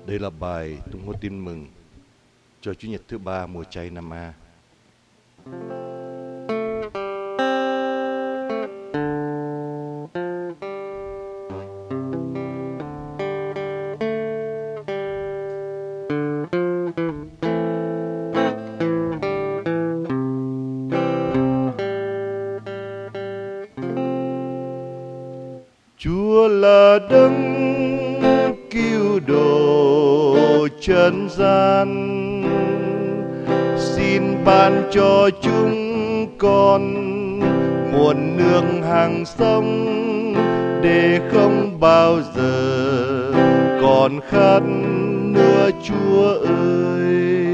Đây là bài tung hô tin mừng cho Chủ nhật thứ ba mùa chay năm A. Chúa là đấng cứu độ trần gian, xin ban cho chúng con nguồn nước hàng sống để không bao giờ còn khát nữa. Chúa ơi,